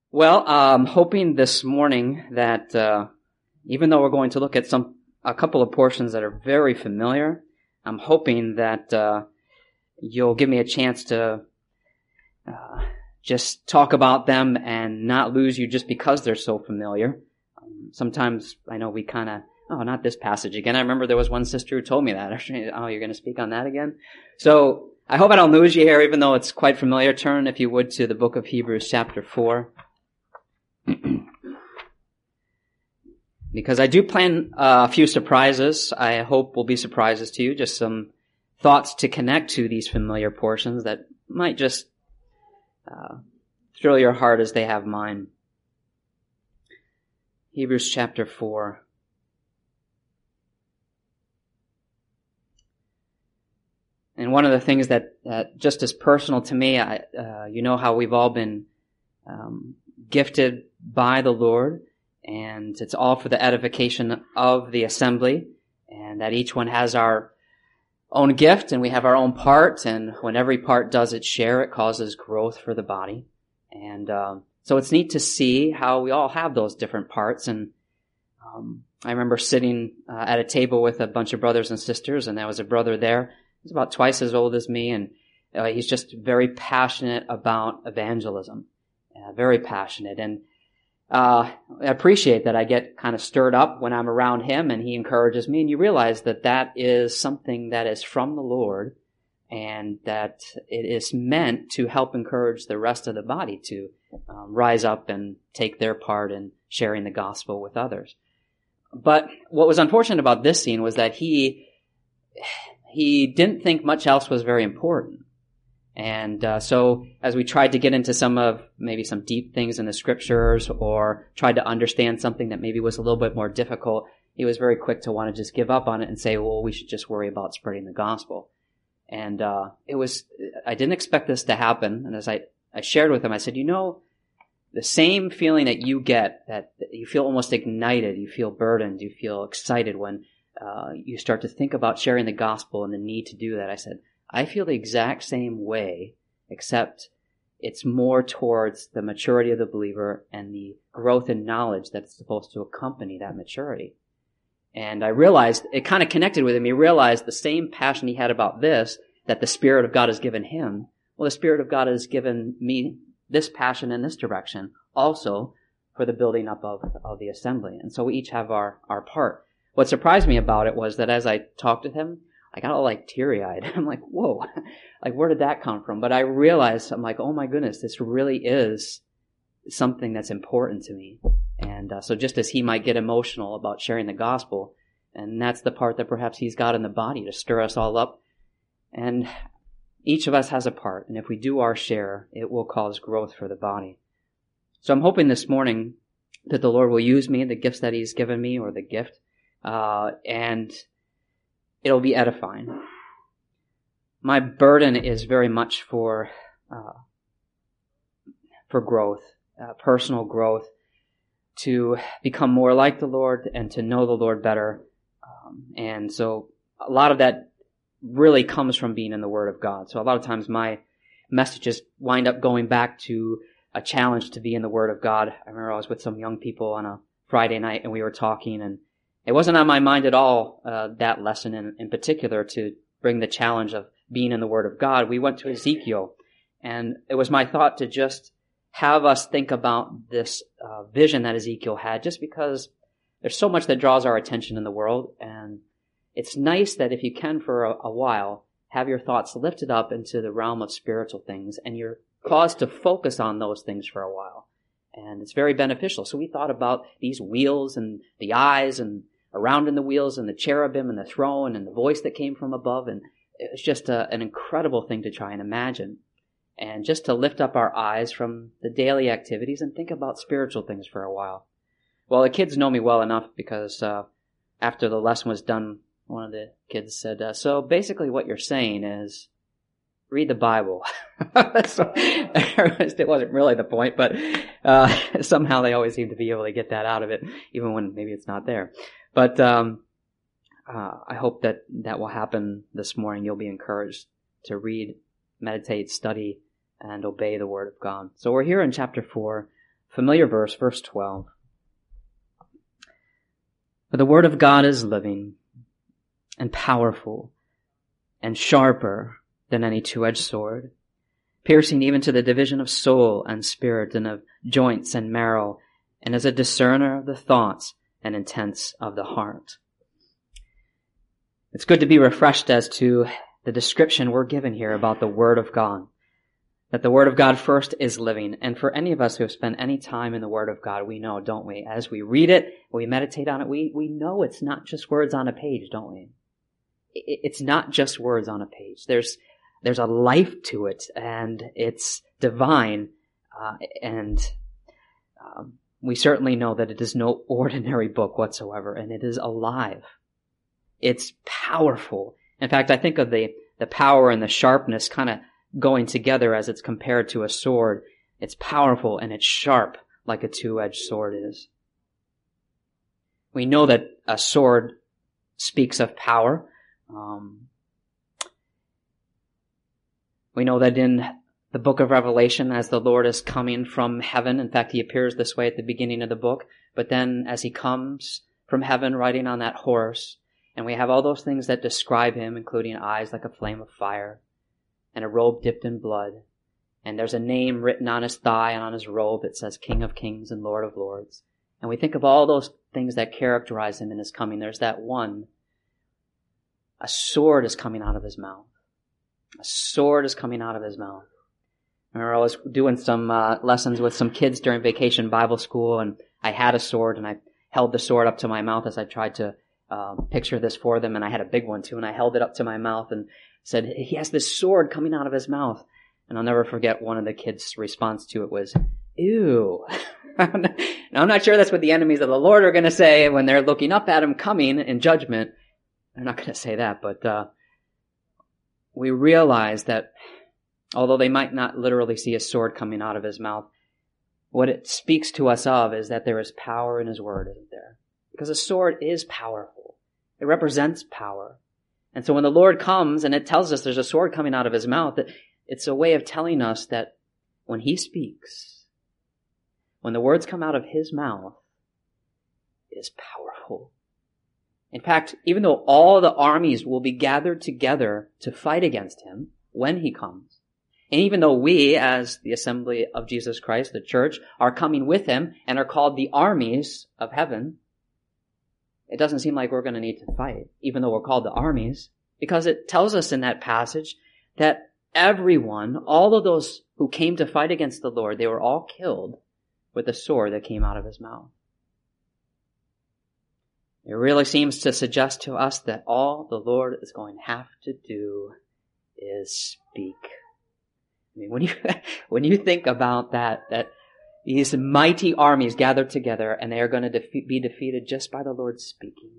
Well, I'm hoping this morning that even though we're going to look at a couple of portions that are very familiar, I'm hoping that you'll give me a chance to just talk about them and not lose you just because they're so familiar. Sometimes I know we kind of, not this passage again. I remember there was one sister who told me that. Oh, you're going to speak on that again? So I hope I don't lose you here, even though it's quite familiar. Turn, if you would, to the book of Hebrews chapter 4. Because I do plan a few surprises. I hope will be surprises to you. Just some thoughts to connect to these familiar portions that might just thrill your heart as they have mine. Hebrews chapter 4. And one of the things that just is personal to me, you know how we've all been gifted by the Lord, and it's all for the edification of the assembly, and that each one has our own gift, and we have our own part, and when every part does its share, it causes growth for the body. And so it's neat to see how we all have those different parts. And I remember sitting at a table with a bunch of brothers and sisters, and there was a brother there. He's about twice as old as me, and he's just very passionate about evangelism. Very passionate. And I appreciate that I get kind of stirred up when I'm around him and he encourages me. And you realize that that is something that is from the Lord and that it is meant to help encourage the rest of the body to rise up and take their part in sharing the gospel with others. But what was unfortunate about this scene was that he didn't think much else was very important. And so as we tried to get into some deep things in the scriptures or tried to understand something that maybe was a little bit more difficult, he was very quick to want to just give up on it and say, well, we should just worry about spreading the gospel. And I didn't expect this to happen. And as I shared with him, I said, the same feeling that you get, that you feel almost ignited, you feel burdened, you feel excited when you start to think about sharing the gospel and the need to do that. I said, I feel the exact same way, except it's more towards the maturity of the believer and the growth in knowledge that's supposed to accompany that maturity. And I realized, it kind of connected with him. He realized the same passion he had about this, that the Spirit of God has given him. Well, the Spirit of God has given me this passion in this direction, also for the building up of the assembly. And so we each have our part. What surprised me about it was that as I talked to him, I got all teary-eyed. I'm like, whoa, where did that come from? But I realized, I'm like, oh my goodness, this really is something that's important to me. And so just as he might get emotional about sharing the gospel, and that's the part that perhaps he's got in the body to stir us all up. And each of us has a part. And if we do our share, it will cause growth for the body. So I'm hoping this morning that the Lord will use me, the gifts that he's given me, or the gift, and it'll be edifying. My burden is very much for growth, personal growth, to become more like the Lord and to know the Lord better. And so a lot of that really comes from being in the Word of God. So a lot of times my messages wind up going back to a challenge to be in the Word of God. I remember I was with some young people on a Friday night and we were talking, and it wasn't on my mind at all, that lesson in particular, to bring the challenge of being in the Word of God. We went to Ezekiel, and it was my thought to just have us think about this vision that Ezekiel had, just because there's so much that draws our attention in the world, and it's nice that if you can for a while, have your thoughts lifted up into the realm of spiritual things, and you're caused to focus on those things for a while. And it's very beneficial. So we thought about these wheels and the eyes and around in the wheels and the cherubim and the throne and the voice that came from above. And it's just an incredible thing to try and imagine. And just to lift up our eyes from the daily activities and think about spiritual things for a while. Well, the kids know me well enough because after the lesson was done, one of the kids said, so basically what you're saying is read the Bible. So, it wasn't really the point, but somehow they always seem to be able to get that out of it, even when maybe it's not there. But I hope that will happen this morning. You'll be encouraged to read, meditate, study, and obey the Word of God. So we're here in chapter 4 Familiar verse, verse 12. For the word of God is living and powerful and sharper than any two-edged sword, piercing even to the division of soul and spirit and of joints and marrow, and is a discerner of the thoughts and intents of the heart. It's good to be refreshed as to the description we're given here about the Word of God. That the Word of God first is living. And for any of us who have spent any time in the Word of God, we know, don't we? As we read it, we meditate on it, we know it's not just words on a page, don't we? It's not just words on a page. There's a life to it, and it's divine, and we certainly know that it is no ordinary book whatsoever, and it is alive. It's powerful. In fact, I think of the power and the sharpness kind of going together as it's compared to a sword. It's powerful and it's sharp like a two-edged sword is. We know that a sword speaks of power. We know that in the book of Revelation, as the Lord is coming from heaven, in fact, he appears this way at the beginning of the book, but then as he comes from heaven riding on that horse, and we have all those things that describe him, including eyes like a flame of fire, and a robe dipped in blood, and there's a name written on his thigh and on his robe that says King of Kings and Lord of Lords. And we think of all those things that characterize him in his coming. There's that one. A sword is coming out of his mouth. A sword is coming out of his mouth. I remember I was doing some lessons with some kids during vacation Bible school, and I had a sword, and I held the sword up to my mouth as I tried to picture this for them, and I had a big one too, and I held it up to my mouth and said, he has this sword coming out of his mouth. And I'll never forget one of the kids' response to it was, ew. Now, I'm not sure that's what the enemies of the Lord are going to say when they're looking up at him coming in judgment. They're not going to say that, but we realize that although they might not literally see a sword coming out of his mouth, what it speaks to us of is that there is power in his word, isn't there? Because a sword is powerful. It represents power. And so when the Lord comes and it tells us there's a sword coming out of his mouth, it's a way of telling us that when he speaks, when the words come out of his mouth, it is powerful. In fact, even though all the armies will be gathered together to fight against him when he comes, and even though we, as the assembly of Jesus Christ, the church, are coming with him and are called the armies of heaven, it doesn't seem like we're going to need to fight, even though we're called the armies, because it tells us in that passage that everyone, all of those who came to fight against the Lord, they were all killed with the sword that came out of his mouth. It really seems to suggest to us that all the Lord is going to have to do is speak. I mean, when you think about that these mighty armies gathered together and they are going to be defeated just by the Lord speaking.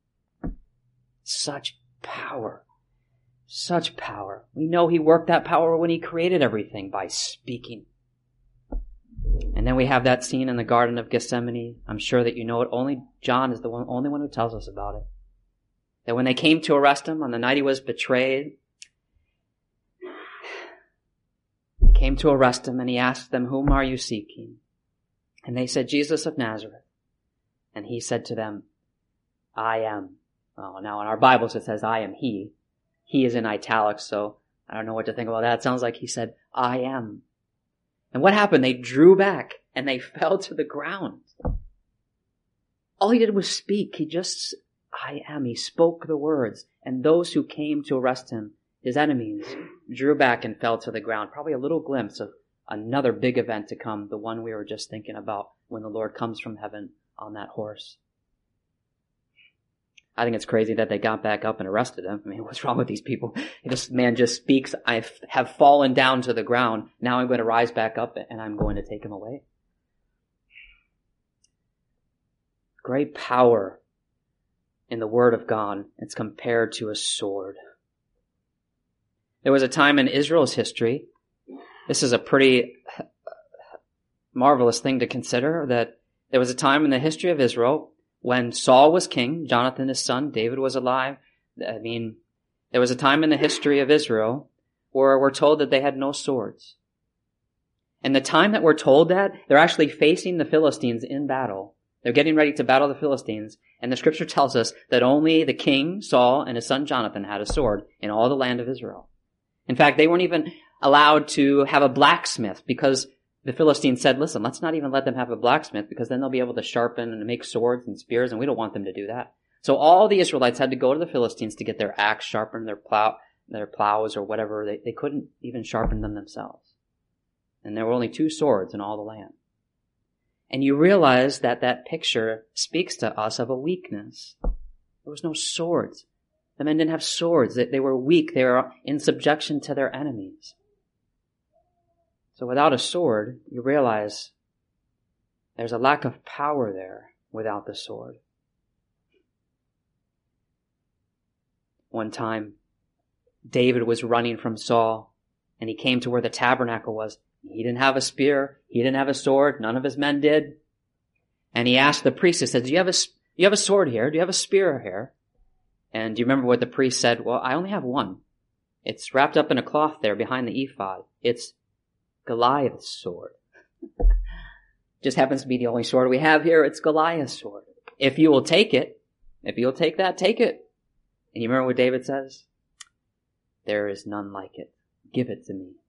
Such power. Such power. We know he worked that power when he created everything by speaking. And then we have that scene in the Garden of Gethsemane. I'm sure that you know it. Only John is the only one who tells us about it. That when they came to arrest him on the night he was betrayed, they came to arrest him and he asked them, "Whom are you seeking?" And they said, "Jesus of Nazareth." And he said to them, "I am." Oh, now in our Bibles it says, "I am he." He is in italics, so I don't know what to think about that. It sounds like he said, "I am." And what happened? They drew back and they fell to the ground. All he did was speak. I am. He spoke the words. And those who came to arrest him, his enemies, drew back and fell to the ground. Probably a little glimpse of another big event to come, the one we were just thinking about when the Lord comes from heaven on that horse. I think it's crazy that they got back up and arrested him. I mean, what's wrong with these people? This man just speaks, "I have fallen down to the ground. Now I'm going to rise back up and I'm going to take him away." Great power in the Word of God. It's compared to a sword. There was a time in Israel's history, this is a pretty marvelous thing to consider, that there was a time in the history of Israel when Saul was king, Jonathan his son, David was alive. I mean, there was a time in the history of Israel where we're told that they had no swords. And the time that we're told that, they're actually facing the Philistines in battle. They're getting ready to battle the Philistines, and the scripture tells us that only the king, Saul, and his son Jonathan had a sword in all the land of Israel. In fact, they weren't even allowed to have a blacksmith because the Philistines said, listen, let's not even let them have a blacksmith because then they'll be able to sharpen and make swords and spears, and we don't want them to do that. So all the Israelites had to go to the Philistines to get their axe sharpened, their plows or whatever. They couldn't even sharpen them themselves. And there were only 2 swords in all the land. And you realize that that picture speaks to us of a weakness. There was no swords. The men didn't have swords. They were weak. They were in subjection to their enemies. So without a sword, you realize there's a lack of power there without the sword. One time, David was running from Saul, and he came to where the tabernacle was. He didn't have a spear. He didn't have a sword. None of his men did. And he asked the priest, he said, do you have a sword here? Do you have a spear here? And do you remember what the priest said? Well, I only have one. It's wrapped up in a cloth there behind the ephod. It's Goliath's sword. Just happens to be the only sword we have here. It's Goliath's sword. If you will take it, if you'll take that, take it. And you remember what David says? There is none like it. Give it to me.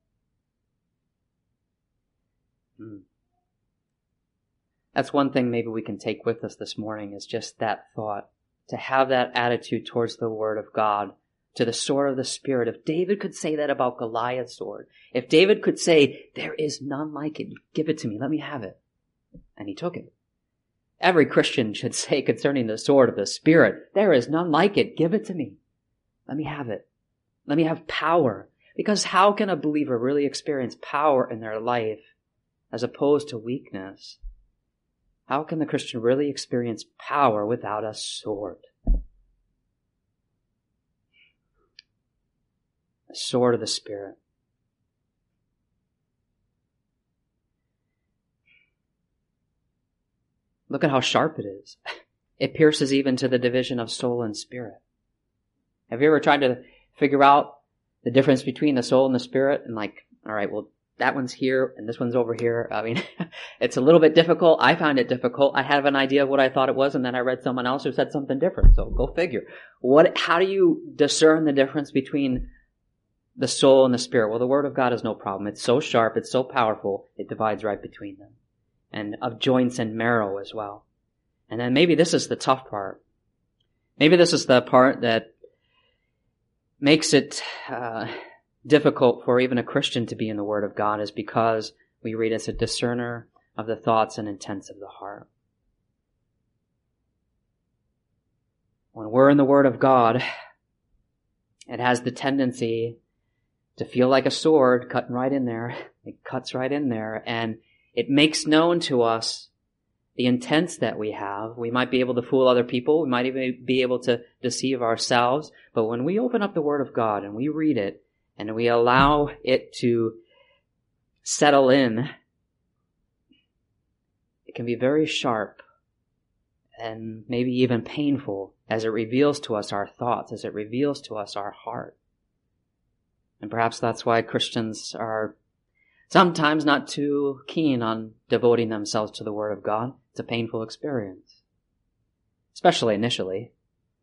That's one thing maybe we can take with us this morning is just that thought. To have that attitude towards the Word of God, to the sword of the Spirit. If David could say that about Goliath's sword, if David could say, there is none like it, give it to me, let me have it. And he took it. Every Christian should say concerning the sword of the Spirit, there is none like it, give it to me. Let me have it. Let me have power. Because how can a believer really experience power in their life as opposed to weakness? How can the Christian really experience power without a sword? The sword of the Spirit. Look at how sharp it is. It pierces even to the division of soul and spirit. Have you ever tried to figure out the difference between the soul and the spirit? And like, all right, well, that one's here and this one's over here. I mean, it's a little bit difficult. I found it difficult. I have an idea of what I thought it was, and then I read someone else who said something different. So go figure. How do you discern the difference between the soul and the spirit? Well, the Word of God is no problem. It's so sharp. It's so powerful. It divides right between them. And of joints and marrow as well. And then maybe this is the tough part. Maybe this is the part that makes it difficult for even a Christian to be in the Word of God, is because we read as a discerner of the thoughts and intents of the heart. When we're in the Word of God, it has the tendency to feel like a sword cutting right in there. It cuts right in there, and it makes known to us the intents that we have. We might be able to fool other people. We might even be able to deceive ourselves. But when we open up the Word of God and we read it and we allow it to settle in, it can be very sharp and maybe even painful as it reveals to us our thoughts, as it reveals to us our heart. And perhaps that's why Christians are sometimes not too keen on devoting themselves to the Word of God. It's a painful experience, especially initially.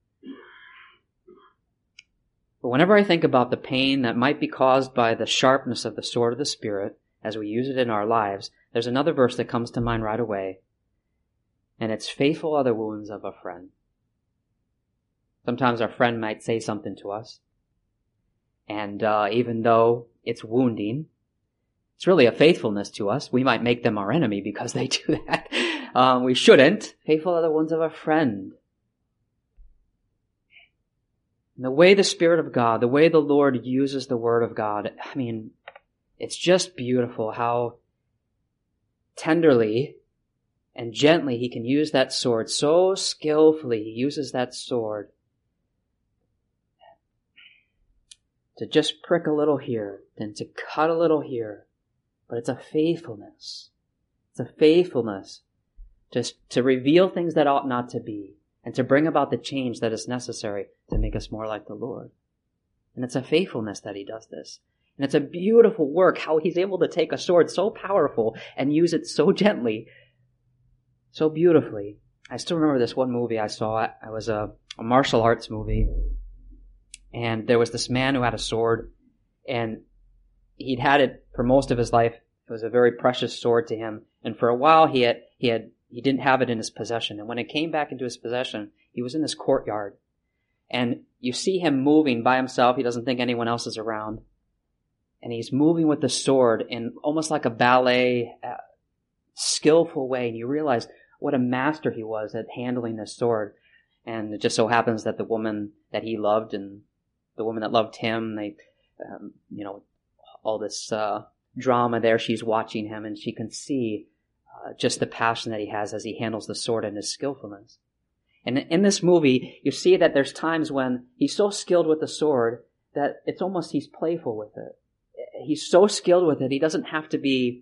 But whenever I think about the pain that might be caused by the sharpness of the sword of the Spirit as we use it in our lives, there's another verse that comes to mind right away. And it's faithful are the wounds of a friend. Sometimes our friend might say something to us, and even though it's wounding, it's really a faithfulness to us. We might make them our enemy because they do that. We shouldn't. Faithful are the wounds of a friend. And the way the Spirit of God, the way the Lord uses the Word of God, I mean, it's just beautiful how tenderly and gently He can use that sword. So skillfully He uses that sword to just prick a little here, then to cut a little here. But it's a faithfulness. It's a faithfulness to reveal things that ought not to be, and to bring about the change that is necessary to make us more like the Lord. And it's a faithfulness that He does this. And it's a beautiful work how he's able to take a sword so powerful and use it so gently, so beautifully. I still remember this one movie I saw. It was a martial arts movie. And there was this man who had a sword, and he'd had it for most of his life. It was a very precious sword to him. And for a while he didn't have it in his possession. And when it came back into his possession, he was in this courtyard. And you see him moving by himself. He doesn't think anyone else is around. And he's moving with the sword in almost like a ballet, skillful way. And you realize what a master he was at handling this sword. And it just so happens that the woman that he loved and the woman that loved him, they, all this drama there, she's watching him, and she can see just the passion that he has as he handles the sword and his skillfulness. And in this movie, you see that there's times when he's so skilled with the sword that it's almost he's playful with it. He's so skilled with it, he doesn't have to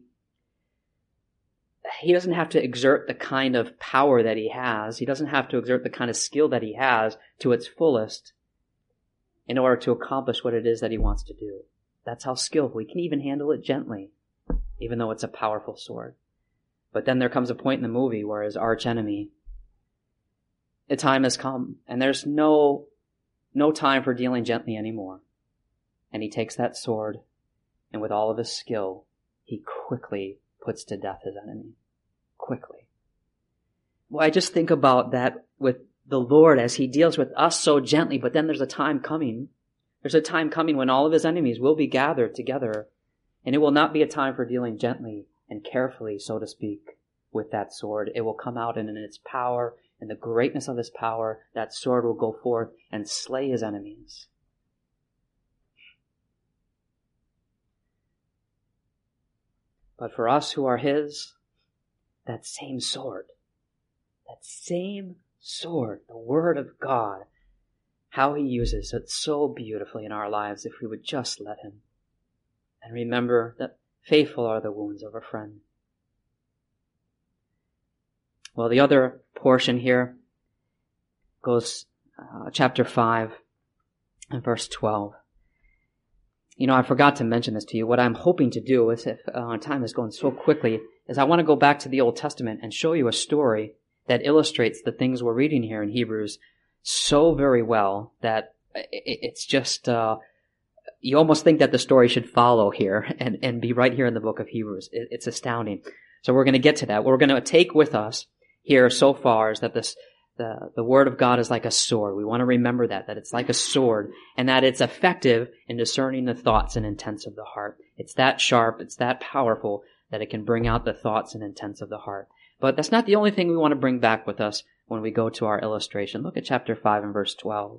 exert the kind of power that he has. He doesn't have to exert the kind of skill that he has to its fullest in order to accomplish what it is that he wants to do. That's how skillful. He can even handle it gently, even though it's a powerful sword. But then there comes a point in the movie where his arch enemy, the time has come, and there's no time for dealing gently anymore. And he takes that sword, and with all of his skill, he quickly puts to death his enemy. Quickly. Well, I just think about that with the Lord as he deals with us so gently, but then there's a time coming. There's a time coming when all of his enemies will be gathered together, and it will not be a time for dealing gently and carefully, so to speak, with that sword. It will come out, and in its power and the greatness of his power, that sword will go forth and slay his enemies. But for us who are his, that same sword, the Word of God, how he uses it so beautifully in our lives if we would just let him. And remember that faithful are the wounds of a friend. Well, the other portion here goes chapter 5 and verse 12. I forgot to mention this to you. What I'm hoping to do is, if time is going so quickly, is I want to go back to the Old Testament and show you a story that illustrates the things we're reading here in Hebrews so very well that it's just, you almost think that the story should follow here and be right here in the book of Hebrews. It's astounding. So we're going to get to that. What we're going to take with us here so far is that the Word of God is like a sword. We want to remember that it's like a sword, and that it's effective in discerning the thoughts and intents of the heart. It's that sharp, it's that powerful that it can bring out the thoughts and intents of the heart. But that's not the only thing we want to bring back with us when we go to our illustration. Look at chapter 5 and verse 12.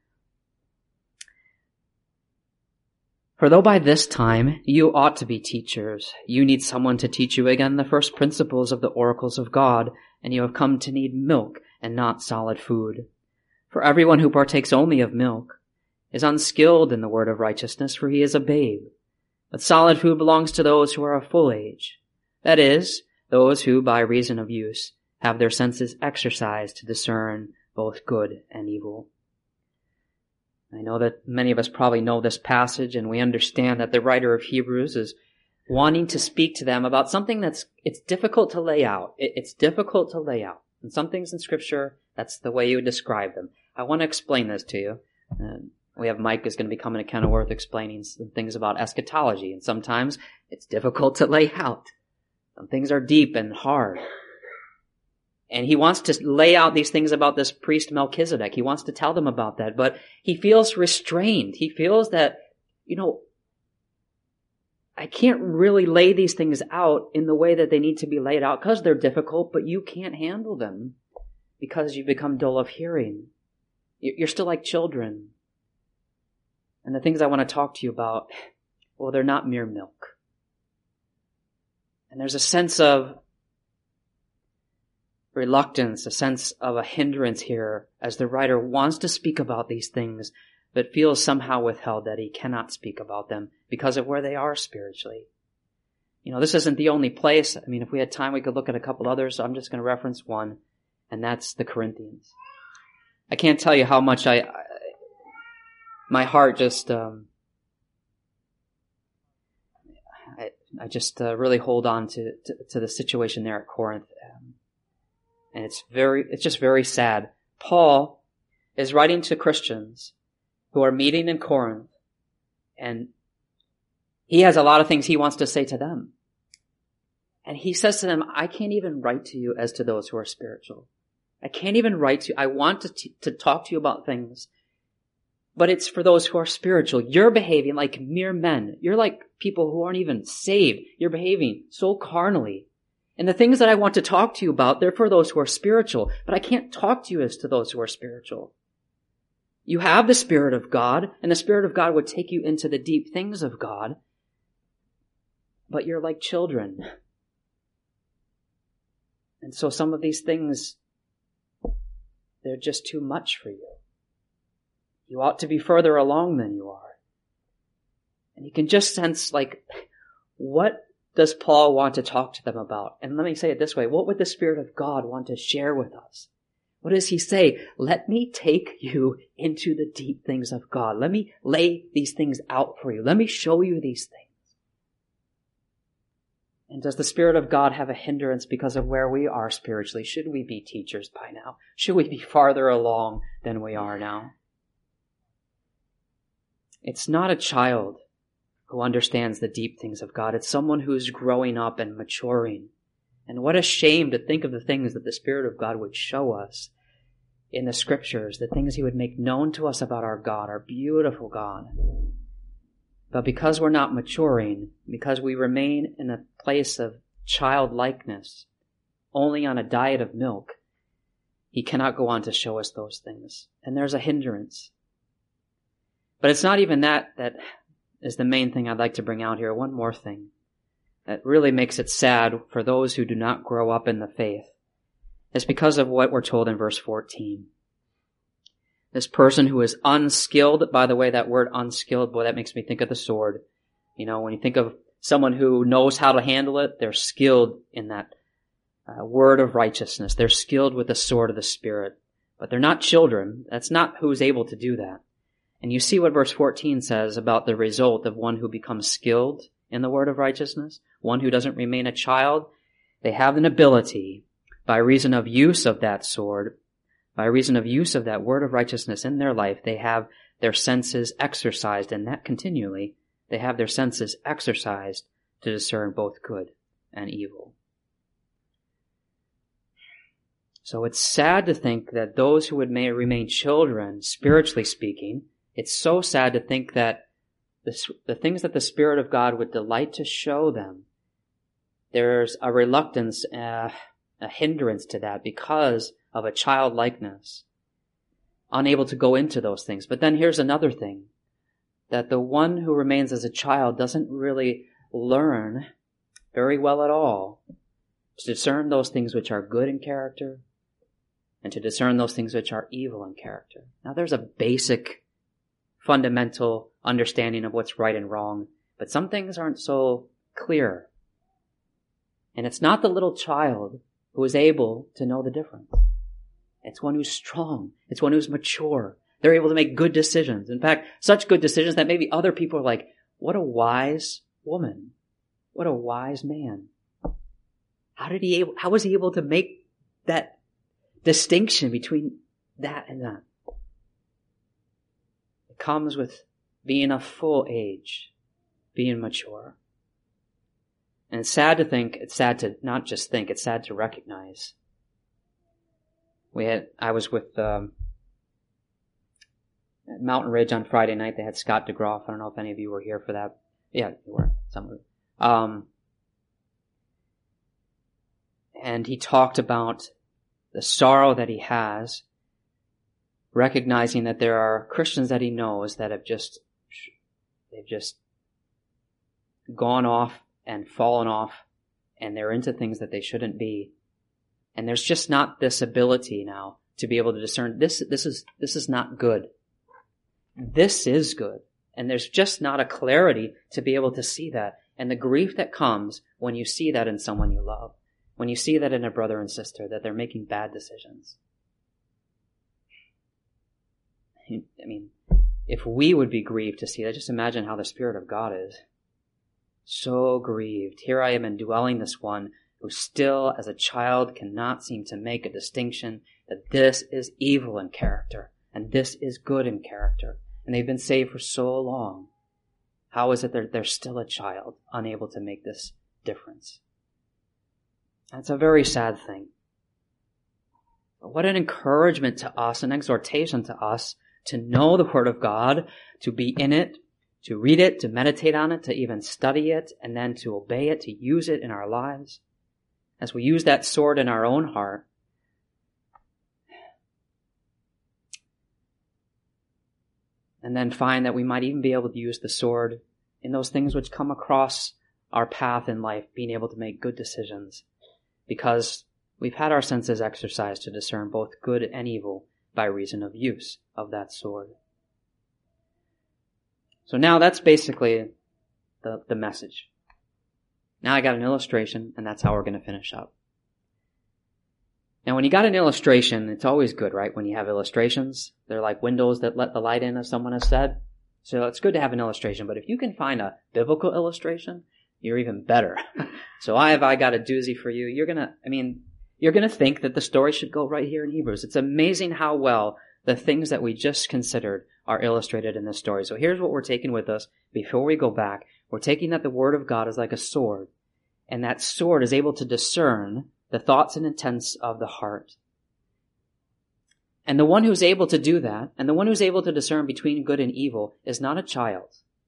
For though by this time you ought to be teachers, you need someone to teach you again the first principles of the oracles of God, and you have come to need milk and not solid food. For everyone who partakes only of milk is unskilled in the word of righteousness, for he is a babe. But solid food belongs to those who are of full age. That is, those who, by reason of use, have their senses exercised to discern both good and evil. I know that many of us probably know this passage, and we understand that the writer of Hebrews is wanting to speak to them about something it's difficult to lay out. It's difficult to lay out. And some things in Scripture, that's the way you would describe them. I want to explain this to you. We have Mike is going to be coming to Kenilworth explaining some things about eschatology, and sometimes it's difficult to lay out. Some things are deep and hard. And he wants to lay out these things about this priest Melchizedek. He wants to tell them about that, but he feels restrained. He feels that, I can't really lay these things out in the way that they need to be laid out because they're difficult, but you can't handle them because you become dull of hearing. You're still like children. And the things I want to talk to you about, well, they're not mere milk. And there's a sense of reluctance, a sense of a hindrance here as the writer wants to speak about these things, but feels somehow withheld that he cannot speak about them because of where they are spiritually. This isn't the only place. If we had time, we could look at a couple others. So I'm just going to reference one, and that's the Corinthians. I can't tell you how much my heart just I just really hold on to the situation there at Corinth. And it's just very sad. Paul is writing to Christians who are meeting in Corinth, and he has a lot of things he wants to say to them. And he says to them, I can't even write to you as to those who are spiritual. I can't even write to you. I want to talk to you about things, but it's for those who are spiritual. You're behaving like mere men. You're like people who aren't even saved. You're behaving so carnally. And the things that I want to talk to you about, they're for those who are spiritual, but I can't talk to you as to those who are spiritual. You have the Spirit of God, and the Spirit of God would take you into the deep things of God, but you're like children. And so some of these things, they're just too much for you. You ought to be further along than you are. And you can just sense, like, what does Paul want to talk to them about? And let me say it this way. What would the Spirit of God want to share with us? What does he say? Let me take you into the deep things of God. Let me lay these things out for you. Let me show you these things. And does the Spirit of God have a hindrance because of where we are spiritually? Should we be teachers by now? Should we be farther along than we are now? It's not a child who understands the deep things of God. It's someone who's growing up and maturing. And what a shame to think of the things that the Spirit of God would show us in the Scriptures, the things he would make known to us about our God, our beautiful God. But because we're not maturing, because we remain in a place of childlikeness, only on a diet of milk, he cannot go on to show us those things. And there's a hindrance. But it's not even that is the main thing I'd like to bring out here. One more thing that really makes it sad for those who do not grow up in the faith. It's because of what we're told in verse 14. This person who is unskilled, by the way, that word unskilled, boy, that makes me think of the sword. You know, when you think of someone who knows how to handle it, they're skilled in that word of righteousness. They're skilled with the sword of the Spirit. But they're not children. That's not who's able to do that. And you see what verse 14 says about the result of one who becomes skilled in the word of righteousness, one who doesn't remain a child. They have an ability, by reason of use of that sword, by reason of use of that word of righteousness in their life, they have their senses exercised, and that continually, they have their senses exercised to discern both good and evil. So it's sad to think that those who may remain children, spiritually speaking, it's so sad to think that the things that the Spirit of God would delight to show them, there's a reluctance, a hindrance to that because of a childlikeness, unable to go into those things. But then here's another thing, that the one who remains as a child doesn't really learn very well at all to discern those things which are good in character and to discern those things which are evil in character. Now there's a basic, fundamental understanding of what's right and wrong, but some things aren't so clear. And it's not the little child who is able to know the difference. It's one who's strong. It's one who's mature. They're able to make good decisions. In fact, such good decisions that maybe other people are like, what a wise woman. What a wise man. How was he able to make that distinction between that and that? It comes with being of full age, being mature. And it's sad to think, it's sad to not just think, it's sad to recognize. I was with at Mountain Ridge on Friday night. They had Scott DeGroff. I don't know if any of you were here for that. Yeah, you were. Some of you. And he talked about the sorrow that he has, recognizing that there are Christians that he knows that they've just gone off and fallen off, and they're into things that they shouldn't be. And there's just not this ability now to be able to discern this is not good. This is good. And there's just not a clarity to be able to see that. And the grief that comes when you see that in someone you love, when you see that in a brother and sister, that they're making bad decisions. I mean, if we would be grieved to see that, just imagine how the Spirit of God is. so grieved. Here I am indwelling this one who still, as a child, cannot seem to make a distinction that this is evil in character and this is good in character. And they've been saved for so long. How is it that they're still a child, unable to make this difference? That's a very sad thing. But what an encouragement to us, an exhortation to us to know the Word of God, to be in it, to read it, to meditate on it, to even study it, and then to obey it, to use it in our lives. As we use that sword in our own heart, and then find that we might even be able to use the sword in those things which come across our path in life, being able to make good decisions, because we've had our senses exercised to discern both good and evil by reason of use of that sword. So now that's basically the message. Now I got an illustration, and that's how we're going to finish up. Now when you got an illustration, it's always good, right? When you have illustrations, they're like windows that let the light in, as someone has said. So it's good to have an illustration, but if you can find a biblical illustration, you're even better. So I got a doozy for you. You're gonna think that the story should go right here in Hebrews. It's amazing how well the things that we just considered are illustrated in this story. So here's what we're taking with us before we go back. We're taking that the Word of God is like a sword, and that sword is able to discern the thoughts and intents of the heart. And the one who's able to do that, and the one who's able to discern between good and evil, is not a child,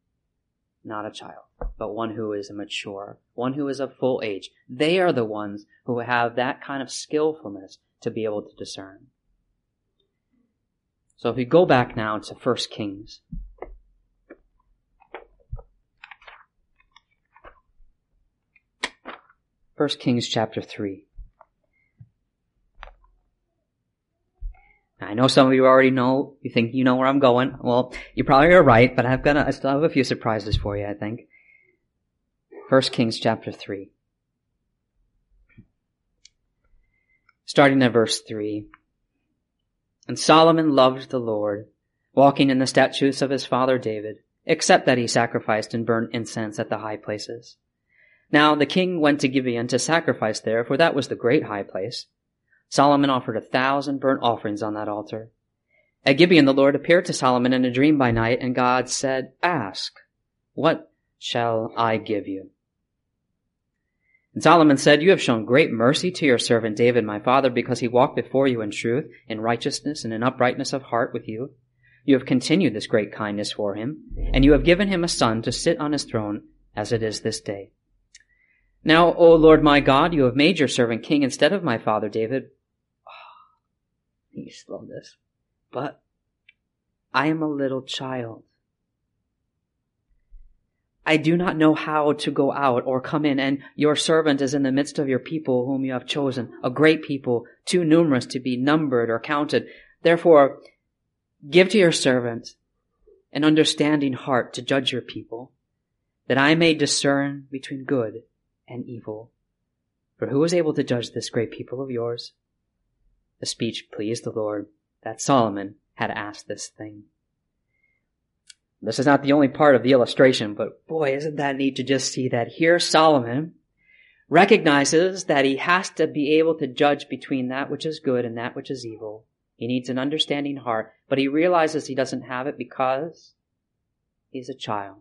but one who is mature, one who is of full age. They are the ones who have that kind of skillfulness to be able to discern. So if we go back now to 1 Kings. 1 Kings chapter 3. Now, I know some of you already know, you think you know where I'm going. Well, you probably are right, but I still have a few surprises for you, I think. 1 Kings chapter 3. Starting at verse 3. And Solomon loved the Lord, walking in the statutes of his father David, except that he sacrificed and burned incense at the high places. Now the king went to Gibeon to sacrifice there, for that was the great high place. Solomon offered 1,000 burnt offerings on that altar. At Gibeon the Lord appeared to Solomon in a dream by night, and God said, "Ask, what shall I give you?" And Solomon said, "You have shown great mercy to your servant David, my father, because he walked before you in truth, in righteousness, and in uprightness of heart with you. You have continued this great kindness for him, and you have given him a son to sit on his throne, as it is this day. Now, O Lord my God, you have made your servant king instead of my father David." You slow this. "But I am a little child. I do not know how to go out or come in, and your servant is in the midst of your people whom you have chosen, a great people, too numerous to be numbered or counted. Therefore, give to your servant an understanding heart to judge your people, that I may discern between good and evil. For who is able to judge this great people of yours?" The speech pleased the Lord, that Solomon had asked this thing. This is not the only part of the illustration, but boy, isn't that neat to just see that here Solomon recognizes that he has to be able to judge between that which is good and that which is evil. He needs an understanding heart, but he realizes he doesn't have it because he's a child.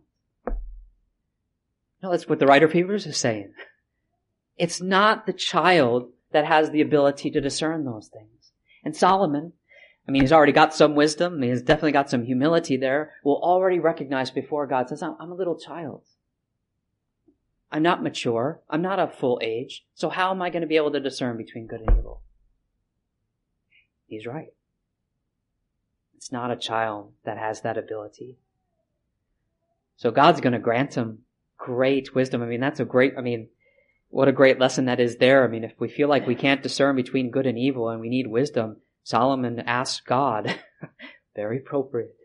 No, that's what the writer of Hebrews is saying. It's not the child that has the ability to discern those things. And Solomon, he's already got some wisdom. He's definitely got some humility there. Will already recognize before God says, I'm a little child. I'm not mature. I'm not of full age. So how am I going to be able to discern between good and evil? He's right. It's not a child that has that ability. So God's going to grant him great wisdom. What a great lesson that is there. If we feel like we can't discern between good and evil and we need wisdom, Solomon asked God, very appropriate,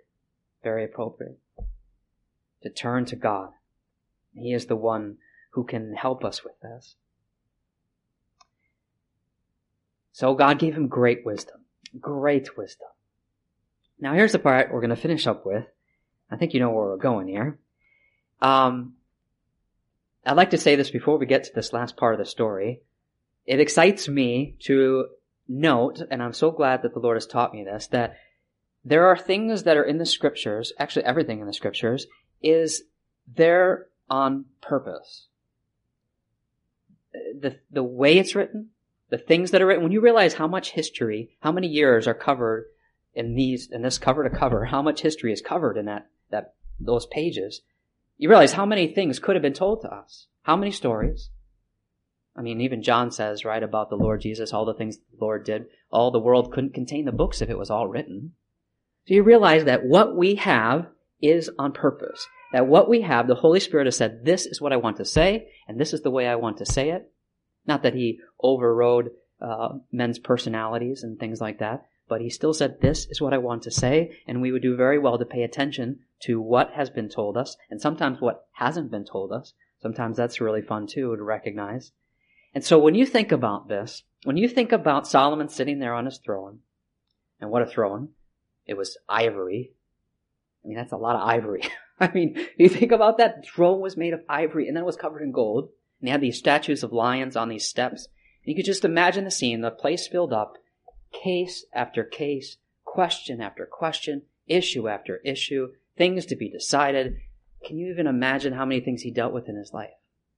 to turn to God. He is the one who can help us with this. So God gave him great wisdom. Now here's the part we're going to finish up with. I think you know where we're going here. I'd like to say this before we get to this last part of the story. It excites me to note, and I'm so glad that the Lord has taught me this, that there are things that are in the Scriptures, actually everything in the Scriptures, is there on purpose. The way it's written, the things that are written, when you realize how much history, how many years are covered in this cover to cover, how much history is covered in those pages, you realize how many things could have been told to us. How many stories? I mean, even John says, right, about the Lord Jesus, all the things the Lord did, all the world couldn't contain the books if it was all written. So you realize that what we have is on purpose. That what we have, the Holy Spirit has said, this is what I want to say, and this is the way I want to say it. Not that he overrode men's personalities and things like that, but he still said, this is what I want to say, and we would do very well to pay attention to what has been told us, and sometimes what hasn't been told us. Sometimes that's really fun too, to recognize. And so when you think about this, when you think about Solomon sitting there on his throne, and what a throne, it was ivory. I mean, that's a lot of ivory. I mean, you think about that, the throne was made of ivory, and then it was covered in gold, and they had these statues of lions on these steps. And you could just imagine the scene, the place filled up, case after case, question after question, issue after issue, things to be decided. Can you even imagine how many things he dealt with in his life?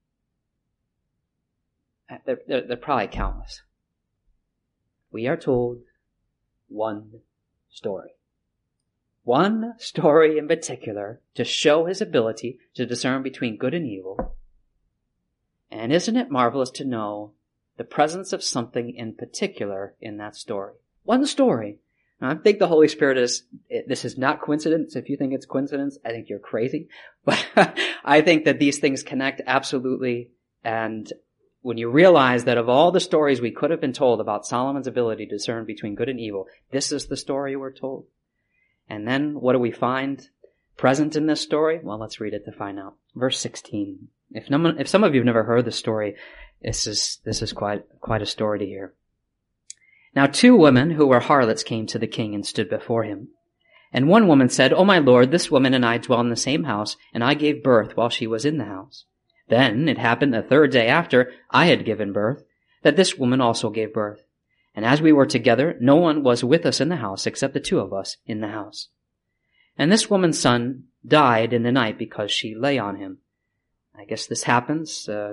They're probably countless. We are told one story. One story in particular to show his ability to discern between good and evil. And isn't it marvelous to know the presence of something in particular in that story? One story. Now, I think the Holy Spirit this is not coincidence. If you think it's coincidence, I think you're crazy. But I think that these things connect absolutely. And when you realize that of all the stories we could have been told about Solomon's ability to discern between good and evil, this is the story we're told. And then what do we find present in this story? Well, let's read it to find out. Verse 16. If some of you have never heard the story, this is quite a story to hear. Now 2 women who were harlots came to the king and stood before him. And one woman said, "O my lord, this woman and I dwell in the same house, and I gave birth while she was in the house. Then it happened the 3rd day after I had given birth, that this woman also gave birth. And as we were together, no one was with us in the house except the 2 of us in the house. And this woman's son died in the night because she lay on him." I guess this happens. The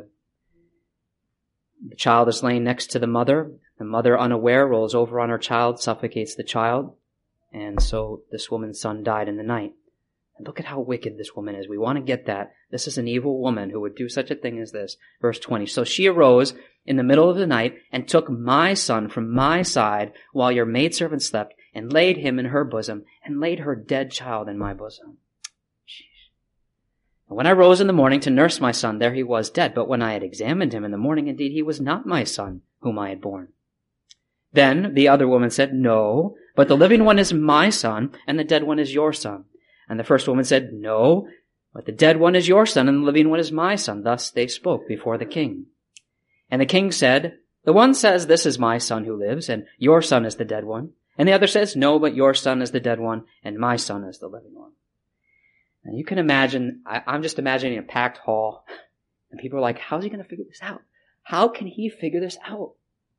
child is laying next to the mother. The mother, unaware, rolls over on her child, suffocates the child. And so this woman's son died in the night. And look at how wicked this woman is. We want to get that. This is an evil woman who would do such a thing as this. Verse 20. "So she arose in the middle of the night and took my son from my side while your maidservant slept and laid him in her bosom and laid her dead child in my bosom. And when I rose in the morning to nurse my son, there he was dead. But when I had examined him in the morning, indeed, he was not my son whom I had borne. Then the other woman said, 'No, but the living one is my son, and the dead one is your son.' And the first woman said, 'No, but the dead one is your son, and the living one is my son.' Thus they spoke before the king. And the king said, 'The one says, this is my son who lives, and your son is the dead one. And the other says, no, but your son is the dead one, and my son is the living one.'" And you can imagine, I'm just imagining a packed hall, and people are like, how's he going to figure this out? How can he figure this out?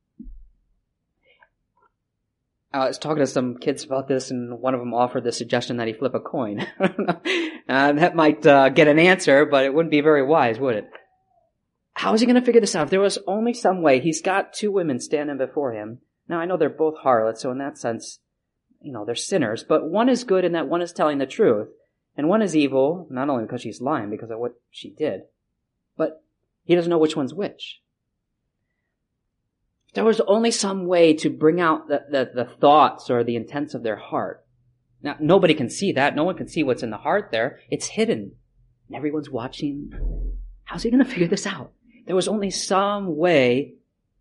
I was talking to some kids about this, and one of them offered the suggestion that he flip a coin. That might get an answer, but it wouldn't be very wise, would it? How is he going to figure this out? If there was only some way. He's got 2 women standing before him. Now, I know they're both harlots, so in that sense, they're sinners, but one is good in that one is telling the truth. And one is evil, not only because she's lying because of what she did, but he doesn't know which one's which. There was only some way to bring out the thoughts or the intents of their heart. Now, nobody can see that. No one can see what's in the heart there. It's hidden. And everyone's watching. How's he going to figure this out? There was only some way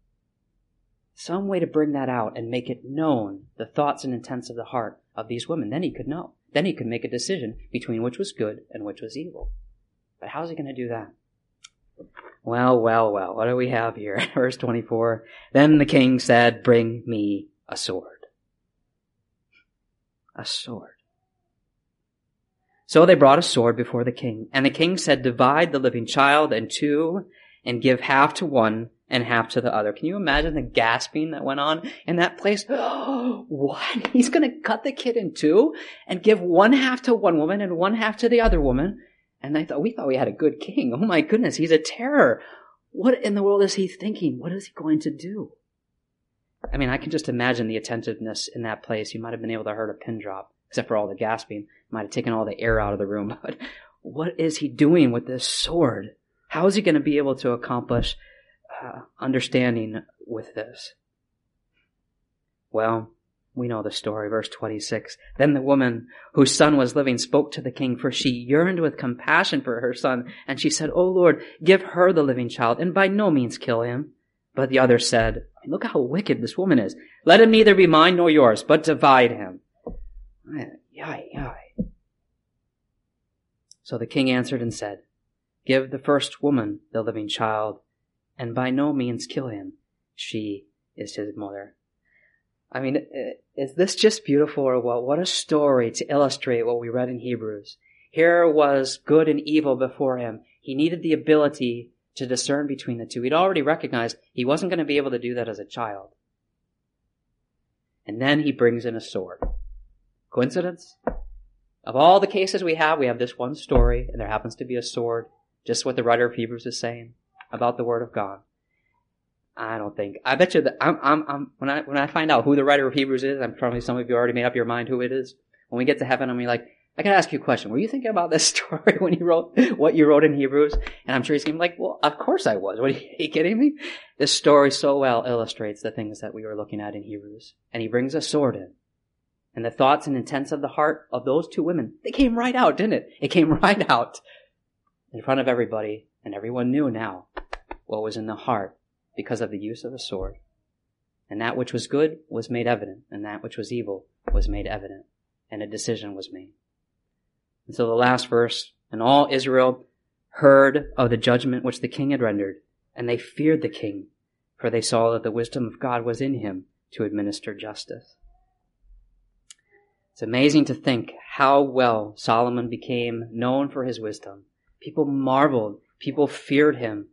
to bring that out and make it known, the thoughts and intents of the heart of these women. Then he could know. Then he could make a decision between which was good and which was evil. But how's he going to do that? Well, what do we have here? Verse 24. "Then the king said, 'Bring me a sword.'" A sword. So they brought a sword before the king. And the king said, divide the living child in two and give half to one and half to the other. Can you imagine the gasping that went on in that place? What? He's going to cut the kid in two and give one half to one woman and one half to the other woman. And we thought we had a good king. Oh my goodness, he's a terror. What in the world is he thinking? What is he going to do? I mean, I can just imagine the attentiveness in that place. You might have been able to hear a pin drop, except for all the gasping. Might have taken all the air out of the room. But what is he doing with this sword? How is he going to be able to accomplish understanding with this? Well, we know the story, verse 26. Then the woman whose son was living spoke to the king, for she yearned with compassion for her son. And she said, O Lord, give her the living child, and by no means kill him. But the other said, look how wicked this woman is. Let him neither be mine nor yours, but divide him. So the king answered and said, give the first woman the living child, and by no means kill him. She is his mother. I mean, is this just beautiful or what? What a story to illustrate what we read in Hebrews. Here was good and evil before him. He needed the ability to discern between the two. He'd already recognized he wasn't going to be able to do that as a child. And then he brings in a sword. Coincidence? Of all the cases we have this one story, and there happens to be a sword, just what the writer of Hebrews is saying about the Word of God. I don't think. I bet you that when I find out who the writer of Hebrews is, I'm probably some of you already made up your mind who it is. When we get to heaven, I'm like, I can ask you a question. Were you thinking about this story when you wrote what you wrote in Hebrews? And I'm sure he's going to be like, well, of course I was. What, are you kidding me? This story so well illustrates the things that we were looking at in Hebrews. And he brings a sword in. And the thoughts and intents of the heart of those two women, they came right out, didn't it? It came right out in front of everybody. And everyone knew now what was in the heart because of the use of a sword. And that which was good was made evident, and that which was evil was made evident, and a decision was made. And so the last verse, and all Israel heard of the judgment which the king had rendered, and they feared the king, for they saw that the wisdom of God was in him to administer justice. It's amazing to think how well Solomon became known for his wisdom. People marveled, people feared him.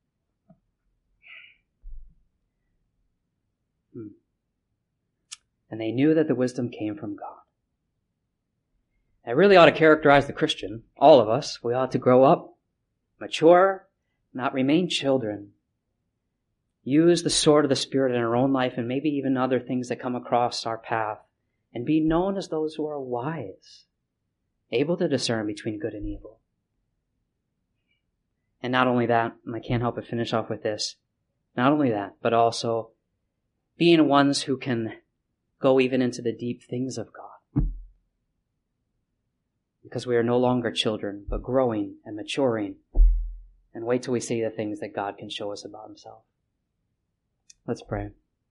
And they knew that the wisdom came from God. That really ought to characterize the Christian, all of us. We ought to grow up, mature, not remain children. Use the sword of the Spirit in our own life and maybe even other things that come across our path, and be known as those who are wise, able to discern between good and evil. And not only that, and I can't help but finish off with this, not only that, but also being ones who can go even into the deep things of God. Because we are no longer children, but growing and maturing. And wait till we see the things that God can show us about himself. Let's pray.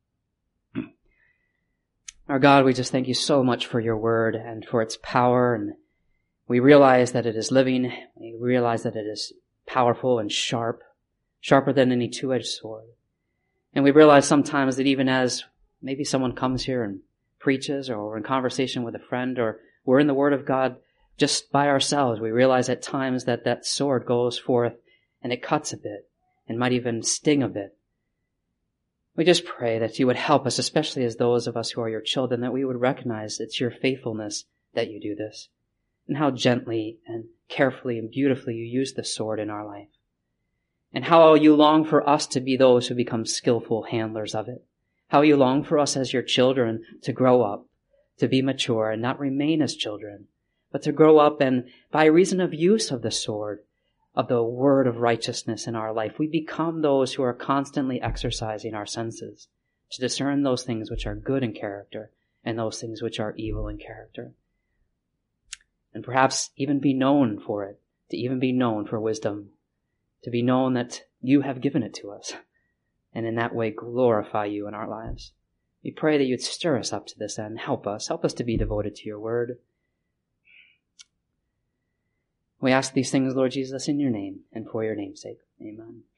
Our God, we just thank you so much for your word and for its power. And we realize that it is living. We realize that it is powerful and sharp, sharper than any two-edged sword. And we realize sometimes that even as maybe someone comes here and preaches, or we're in conversation with a friend, or we're in the Word of God just by ourselves, we realize at times that that sword goes forth and it cuts a bit and might even sting a bit. We just pray that you would help us, especially as those of us who are your children, that we would recognize it's your faithfulness that you do this, and how gently and carefully and beautifully you use the sword in our life, and how you long for us to be those who become skillful handlers of it, how you long for us as your children to grow up, to be mature and not remain as children, but to grow up and by reason of use of the sword, of the word of righteousness in our life, we become those who are constantly exercising our senses to discern those things which are good in character and those things which are evil in character. And perhaps even be known for it, to even be known for wisdom, to be known that you have given it to us, and in that way glorify you in our lives. We pray that you'd stir us up to this end. Help us to be devoted to your word. We ask these things, Lord Jesus, in your name and for your name's sake. Amen.